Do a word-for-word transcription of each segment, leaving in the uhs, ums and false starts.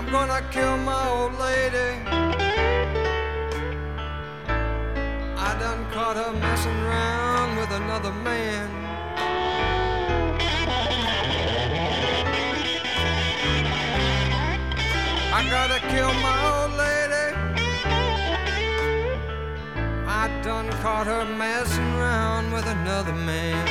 I'm gonna kill my old lady. I done caught her messing around with another man. I gotta kill my old lady. I done caught her messing around with another man.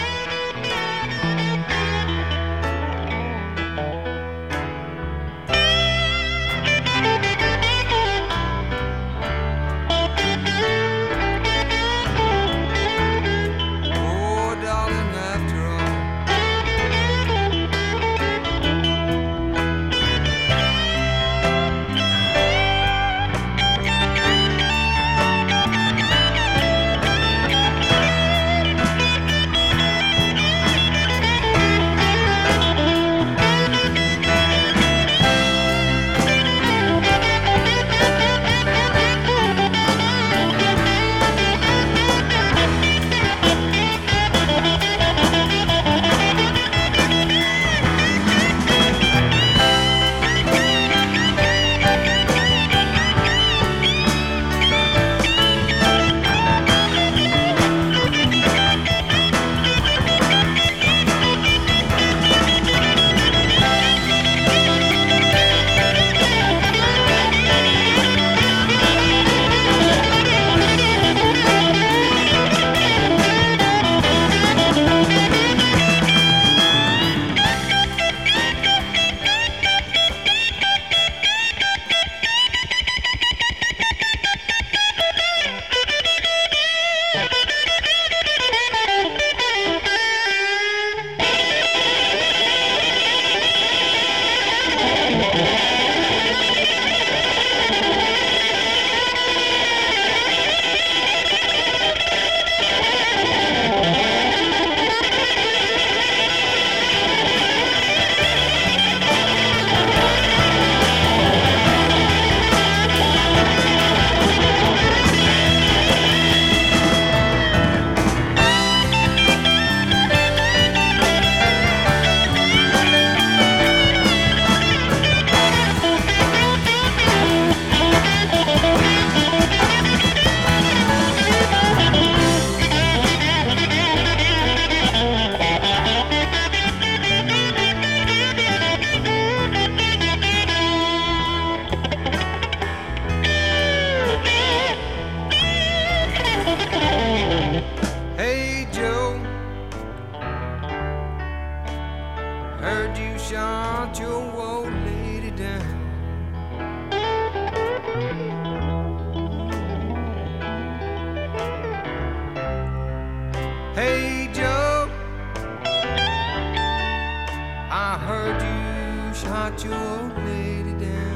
Heard you shot your old lady down. Hey Joe, I heard you shot your old lady down.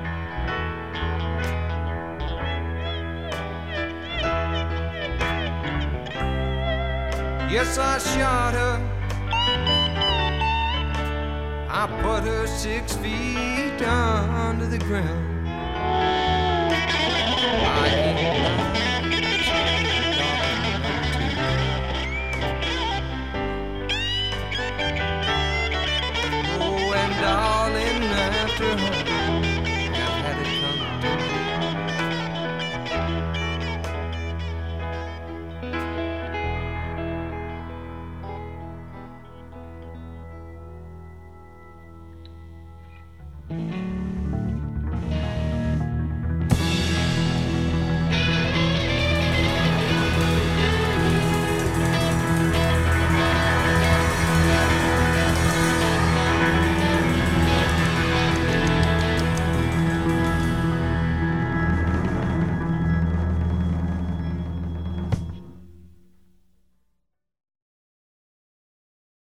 Yes, I shot her. I put her six feet under the ground. I oh, and darling, after her, I had it come to me.